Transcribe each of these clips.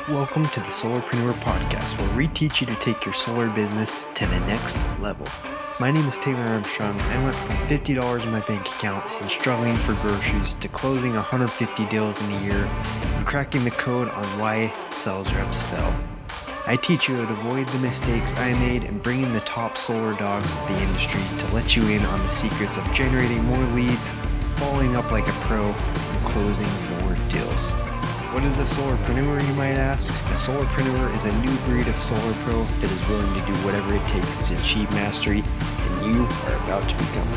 Welcome to the Solarpreneur Podcast, where we teach you to take your solar business to the next level. My name is Taylor Armstrong. I went from $50 in my bank account and struggling for groceries to closing 150 deals in a year and cracking the code on why sales reps fail. I teach you how to avoid the mistakes I made and bring in the top solar dogs of the industry to let you in on the secrets of generating more leads, following up like a pro, and closing more deals. What is a solarpreneur, you might ask? A solarpreneur is a new breed of solar pro that is willing to do whatever it takes to achieve mastery, and you are about to become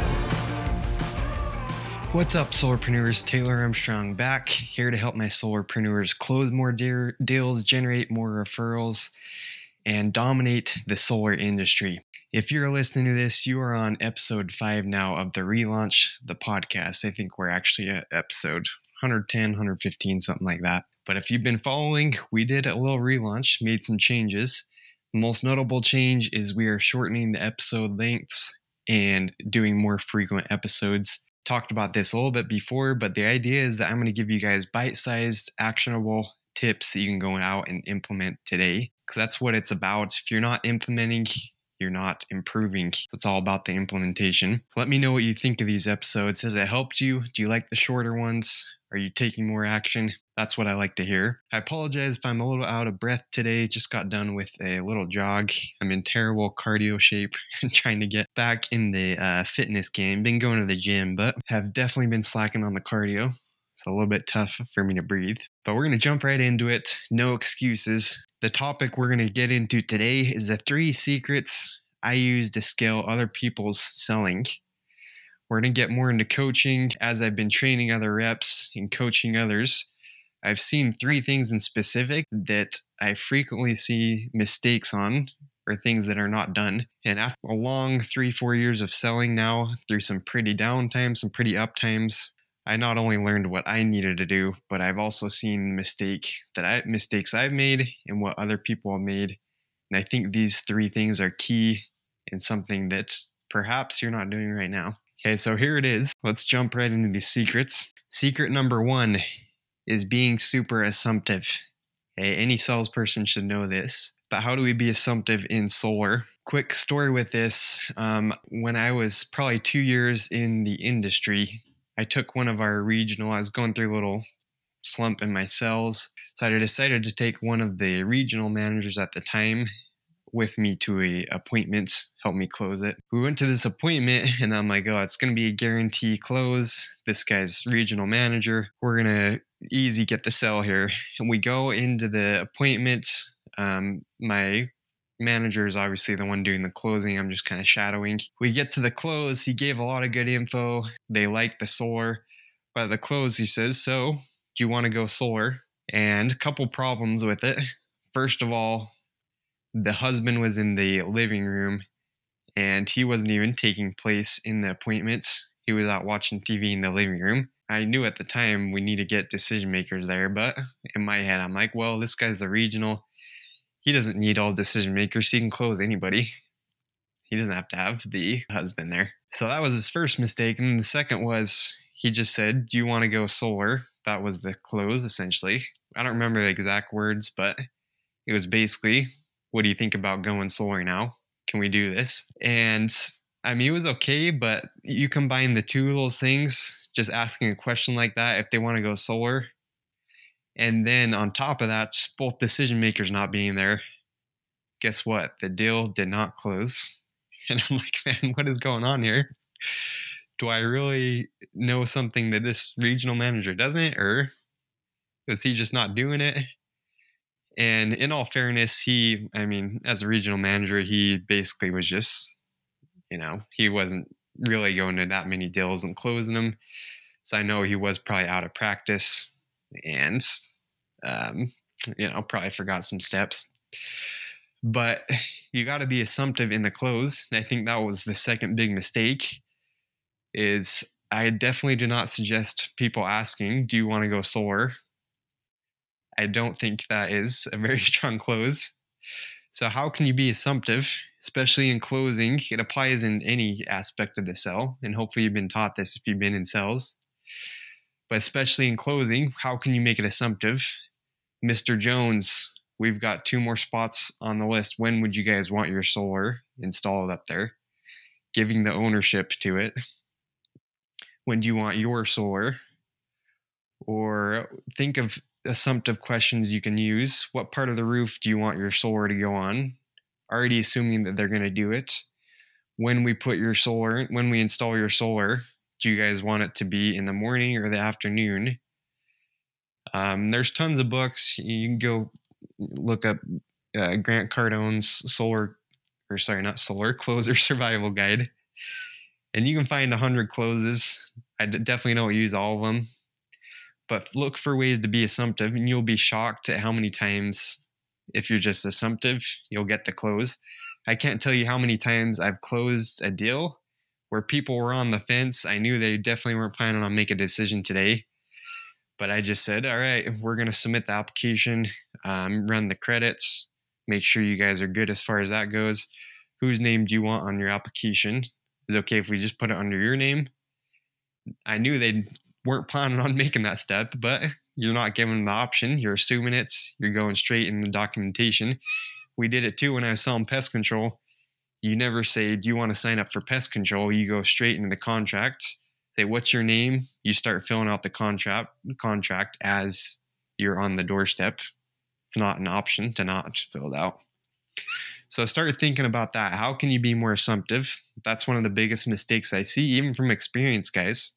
one. What's up, solarpreneurs? Taylor Armstrong back, here to help my solarpreneurs close more deals, generate more referrals, and dominate the solar industry. If you're listening to this, you are on episode 5 now of the relaunch, the podcast. I think we're actually at episode 110, 115, something like that. But if you've been following, we did a little relaunch, made some changes. The most notable change is we are shortening the episode lengths and doing more frequent episodes. Talked about this a little bit before, but the idea is that I'm going to give you guys bite-sized, actionable tips that you can go out and implement today, because that's what it's about. If you're not implementing, you're not improving. So it's all about the implementation. Let me know what you think of these episodes. Has it helped you? Do you like the shorter ones? Are you taking more action? That's what I like to hear. I apologize if I'm a little out of breath today. Just got done with a little jog. I'm in terrible cardio shape and trying to get back in the fitness game. Been going to the gym, but have definitely been slacking on the cardio. It's a little bit tough for me to breathe. But we're going to jump right into it. No excuses. The topic we're going to get into today is the 3 secrets I use to scale other people's selling. We're going to get more into coaching. As I've been training other reps and coaching others, I've seen 3 things in specific that I frequently see mistakes on, or things that are not done. And after a long 3-4 years of selling now, through some pretty down times, some pretty up times, I not only learned what I needed to do, but I've also seen mistakes I've made and what other people have made. And I think these 3 things are key and something that perhaps you're not doing right now. Okay, so here it is. Let's jump right into the secrets. Secret number 1 is being super assumptive. Okay, any salesperson should know this. But how do we be assumptive in solar? Quick story with this. When I was probably 2 years in the industry, I took one of our regional, I was going through a little slump in my sales. So I decided to take one of the regional managers at the time with me to a appointment, help me close it. We went to this appointment and I'm like, oh, it's going to be a guarantee close. This guy's regional manager. We're going to easy get the sell here. And we go into the appointment. My manager is obviously the one doing the closing. I'm just kind of shadowing. We get to the close. He gave a lot of good info. They like the solar. But at the close, he says, so do you want to go solar? And a couple problems with it. First of all, the husband was in the living room and he wasn't even taking place in the appointments. He was out watching TV in the living room. I knew at the time we need to get decision makers there, but in my head, I'm like, well, this guy's the regional. He doesn't need all decision makers. He can close anybody. He doesn't have to have the husband there. So that was his first mistake. And then the second was he just said, do you want to go solar? That was the close, essentially. I don't remember the exact words, but it was basically, what do you think about going solar now? Can we do this? And I mean, it was okay, but you combine the 2 of those things, just asking a question like that, if they want to go solar, and then on top of that, both decision makers not being there, guess what? The deal did not close. And I'm like, man, what is going on here? Do I really know something that this regional manager doesn't, or is he just not doing it? And in all fairness, as a regional manager, he basically was just, he wasn't really going to that many deals and closing them. So I know he was probably out of practice and, probably forgot some steps. But you got to be assumptive in the close. And I think that was the second big mistake. Is I definitely do not suggest people asking, do you want to go solar? I don't think that is a very strong close. So how can you be assumptive, especially in closing? It applies in any aspect of the sell, and hopefully you've been taught this if you've been in sales. But especially in closing, how can you make it assumptive? Mr. Jones, we've got 2 more spots on the list. When would you guys want your solar installed up there? Giving the ownership to it. When do you want your solar? Or think of assumptive questions you can use. What part of the roof do you want your solar to go on? Already assuming that they're going to do it. When we install your solar, do you guys want it to be in the morning or the afternoon? There's tons of books. You can go look up Grant Cardone's Closer Survival Guide. And you can find 100 closes. I definitely don't use all of them. But look for ways to be assumptive, and you'll be shocked at how many times, if you're just assumptive, you'll get the close. I can't tell you how many times I've closed a deal where people were on the fence. I knew they definitely weren't planning on making a decision today. But I just said, all right, we're going to submit the application, run the credits, make sure you guys are good as far as that goes. Whose name do you want on your application? Is it okay if we just put it under your name? I knew they weren't planning on making that step, but you're not giving them the option. You're assuming you're going straight in the documentation. We did it too when I was selling pest control. You never say, do you want to sign up for pest control? You go straight into the contract. Say, what's your name? You start filling out the contract as you're on the doorstep. It's not an option to not fill it out. So start thinking about that. How can you be more assumptive? That's one of the biggest mistakes I see, even from experience, guys.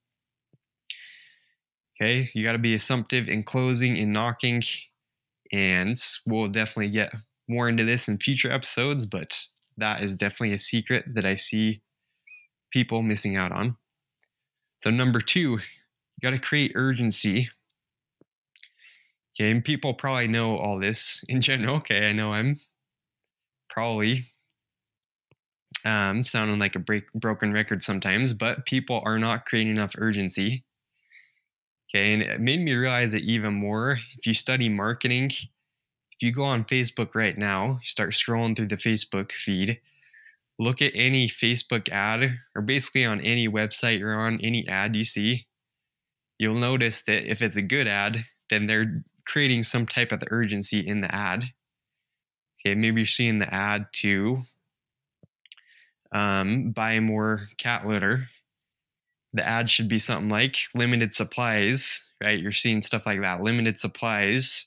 Okay, you got to be assumptive in closing and knocking. And we'll definitely get more into this in future episodes, but that is definitely a secret that I see people missing out on. So number 2, you got to create urgency. Okay, and people probably know all this in general. Okay, I know I'm probably sounding like a broken record sometimes, but people are not creating enough urgency. Okay, and it made me realize it even more. If you study marketing, if you go on Facebook right now, start scrolling through the Facebook feed, look at any Facebook ad, or basically on any website you're on, any ad you see, you'll notice that if it's a good ad, then they're creating some type of urgency in the ad. Okay, maybe you're seeing the ad to buy more cat litter. The ad should be something like limited supplies, right? You're seeing stuff like that. Limited supplies,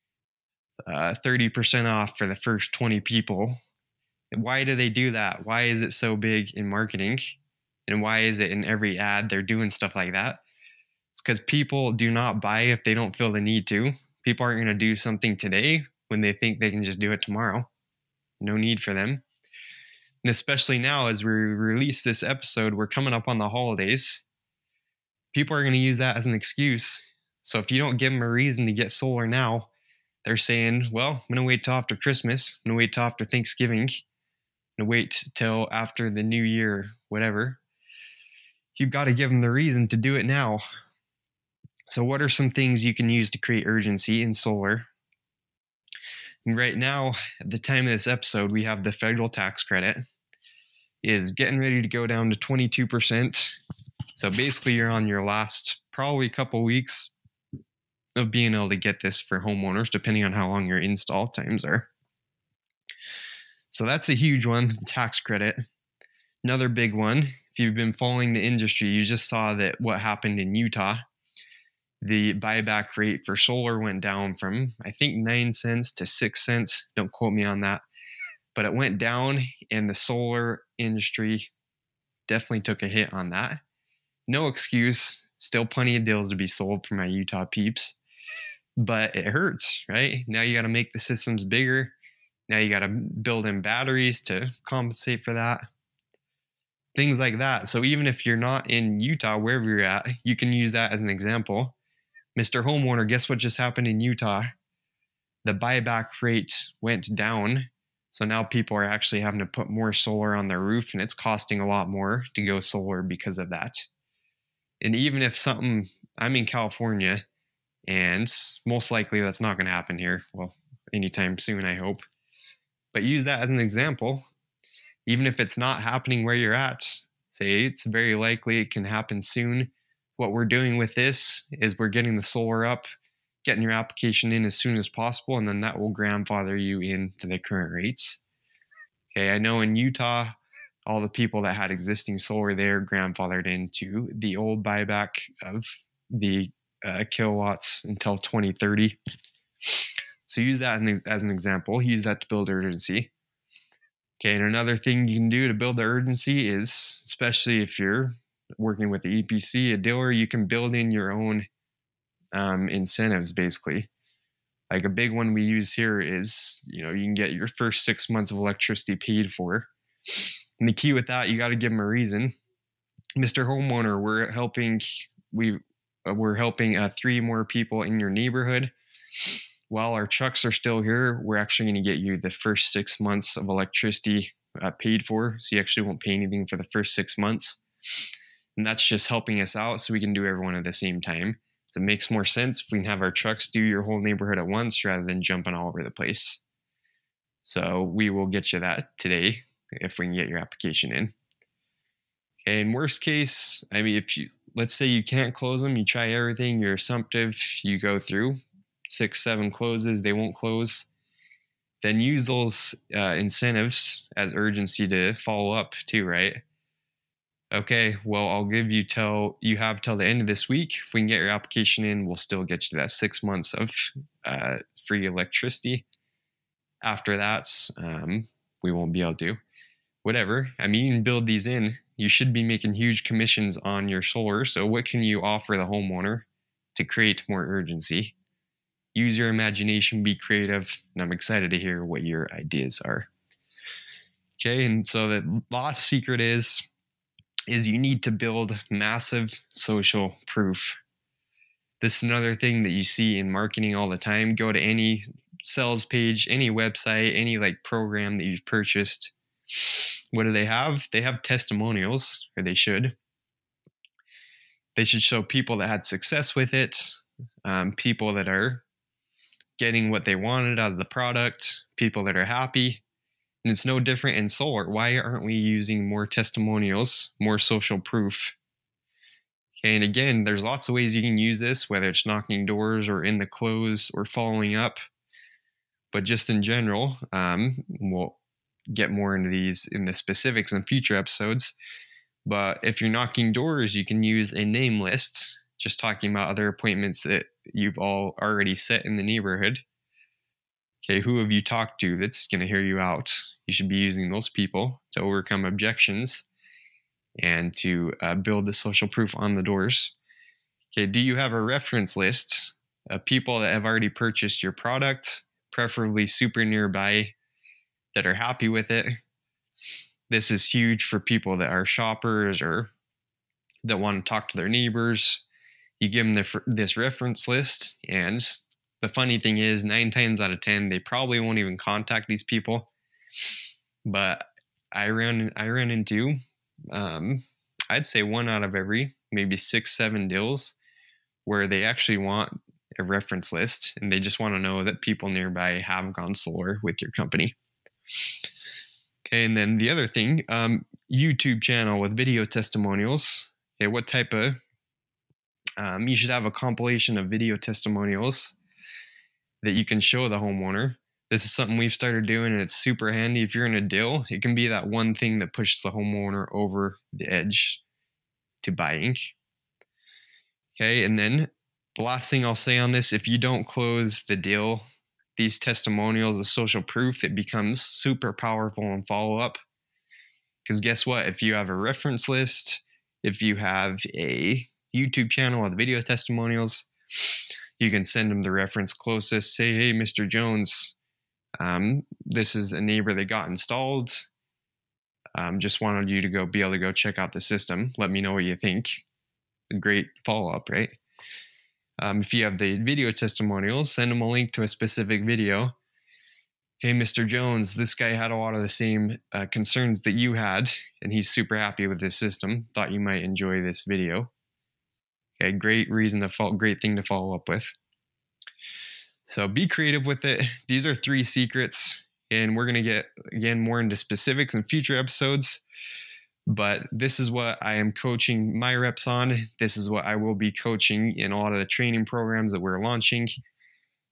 30% off for the first 20 people. Why do they do that? Why is it so big in marketing? And why is it in every ad they're doing stuff like that? It's because people do not buy if they don't feel the need to. People aren't going to do something today when they think they can just do it tomorrow. No need for them. And especially now, as we release this episode, we're coming up on the holidays. People are going to use that as an excuse. So if you don't give them a reason to get solar now, they're saying, well, I'm going to wait till after Christmas. I'm going to wait till after Thanksgiving. I'm going to wait till after the new year, whatever. You've got to give them the reason to do it now. So what are some things you can use to create urgency in solar? And right now, at the time of this episode, we have the federal tax credit is getting ready to go down to 22%. So basically you're on your last probably couple weeks of being able to get this for homeowners, depending on how long your install times are. So that's a huge one, the tax credit. Another big one, if you've been following the industry, you just saw that what happened in Utah. The buyback rate for solar went down from, I think, 9 cents to 6 cents. Don't quote me on that. But it went down, and the solar industry definitely took a hit on that. No excuse. Still plenty of deals to be sold for my Utah peeps. But it hurts, right? Now you got to make the systems bigger. Now you got to build in batteries to compensate for that. Things like that. So even if you're not in Utah, wherever you're at, you can use that as an example. Mr. Homeowner, guess what just happened in Utah? The buyback rate went down. So now people are actually having to put more solar on their roof, and it's costing a lot more to go solar because of that. And even if I'm in California, and most likely that's not going to happen here. Well, anytime soon, I hope. But use that as an example. Even if it's not happening where you're at, say it's very likely it can happen soon. What we're doing with this is we're getting the solar up, getting your application in as soon as possible, and then that will grandfather you into the current rates. Okay, I know in Utah, all the people that had existing solar there grandfathered into the old buyback of the kilowatts until 2030. So use that as an example. Use that to build urgency. Okay, and another thing you can do to build the urgency is, especially if you're working with the EPC, a dealer, you can build in your own incentives, basically. Like a big one we use here is, you can get your first 6 months of electricity paid for. And the key with that, you got to give them a reason. Mr. Homeowner, we're helping 3 more people in your neighborhood. While our trucks are still here, we're actually going to get you the first 6 months of electricity paid for. So you actually won't pay anything for the first 6 months. And that's just helping us out so we can do everyone at the same time. So it makes more sense if we can have our trucks do your whole neighborhood at once rather than jumping all over the place. So we will get you that today if we can get your application in. Okay, in worst case, let's say you can't close them, you try everything, you're assumptive, you go through 6, 7 closes, they won't close, then use those incentives as urgency to follow up too, right? Okay, well, I'll give you till the end of this week. If we can get your application in, we'll still get you that 6 months of free electricity. After that, we won't be able to. Whatever. You can build these in. You should be making huge commissions on your solar. So what can you offer the homeowner to create more urgency? Use your imagination, be creative, and I'm excited to hear what your ideas are. Okay, and so the last secret is you need to build massive social proof. This is another thing that you see in marketing all the time. Go to any sales page, any website, any program that you've purchased. What do they have? They have testimonials, or they should. They should show people that had success with it, people that are getting what they wanted out of the product, people that are happy. And it's no different in solar. Why aren't we using more testimonials, more social proof? Okay, and again, there's lots of ways you can use this, whether it's knocking doors or in the close or following up. But just in general, we'll get more into these in the specifics in future episodes. But if you're knocking doors, you can use a name list, just talking about other appointments that you've all already set in the neighborhood. Okay, who have you talked to that's going to hear you out? You should be using those people to overcome objections and to build the social proof on the doors. Okay, do you have a reference list of people that have already purchased your product, preferably super nearby, that are happy with it? This is huge for people that are shoppers or that want to talk to their neighbors. You give them this reference list, and the funny thing is 9 times out of 10, they probably won't even contact these people. But I ran into, I'd say 1 out of every, maybe 6, 7 deals where they actually want a reference list and they just want to know that people nearby have gone solar with your company. Okay, and then the other thing, YouTube channel with video testimonials. Okay, what type of, you should have a compilation of video testimonials that you can show the homeowner. This is something we've started doing, and it's super handy. If you're in a deal, it can be that one thing that pushes the homeowner over the edge to buying. Okay, and then the last thing I'll say on this, if you don't close the deal, these testimonials, the social proof, it becomes super powerful in follow-up. Because guess what? If you have a reference list, if you have a YouTube channel with video testimonials, you can send them the reference closest. Say, hey, Mr. Jones, this is a neighbor that got installed. Just wanted you to be able to go check out the system. Let me know what you think. It's a great follow-up, right? If you have the video testimonials, send them a link to a specific video. Hey, Mr. Jones, this guy had a lot of the same concerns that you had, and he's super happy with this system. Thought you might enjoy this video. Okay, great thing to follow up with. So be creative with it. These are 3 secrets, and we're going to get, again, more into specifics in future episodes. But this is what I am coaching my reps on. This is what I will be coaching in a lot of the training programs that we're launching.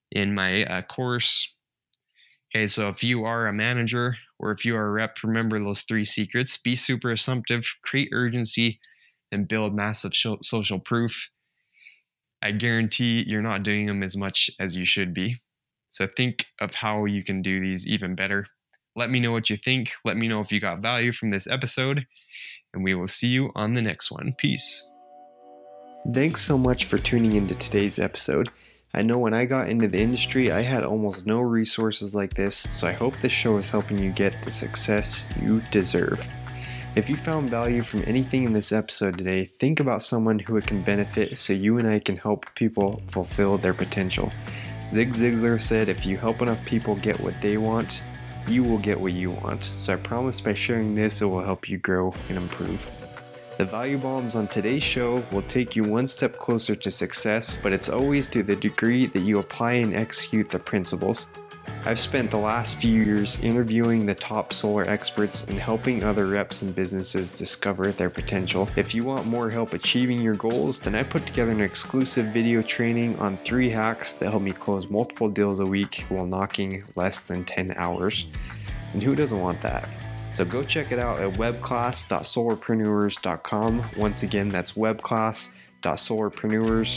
in my course. Okay, so if you are a manager or if you are a rep, remember those 3 secrets. Be super assumptive, create urgency, and build massive social proof. I guarantee you're not doing them as much as you should be. So think of how you can do these even better. Let me know what you think. Let me know if you got value from this episode, and we will see you on the next one. Peace. Thanks so much for tuning into today's episode. I know when I got into the industry, I had almost no resources like this, so I hope this show is helping you get the success you deserve. If you found value from anything in this episode today, think about someone who it can benefit so you and I can help people fulfill their potential. Zig Ziglar said, if you help enough people get what they want, you will get what you want. So I promise by sharing this, it will help you grow and improve. The value bombs on today's show will take you one step closer to success, but it's always to the degree that you apply and execute the principles. I've spent the last few years interviewing the top solar experts and helping other reps and businesses discover their potential. If you want more help achieving your goals, then I put together an exclusive video training on 3 hacks that help me close multiple deals a week while knocking less than 10 hours. And who doesn't want that? So go check it out at webclass.solarpreneurs.com. Once again, that's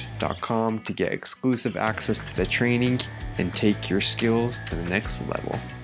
webclass.solarpreneurs.com to get exclusive access to the training and take your skills to the next level.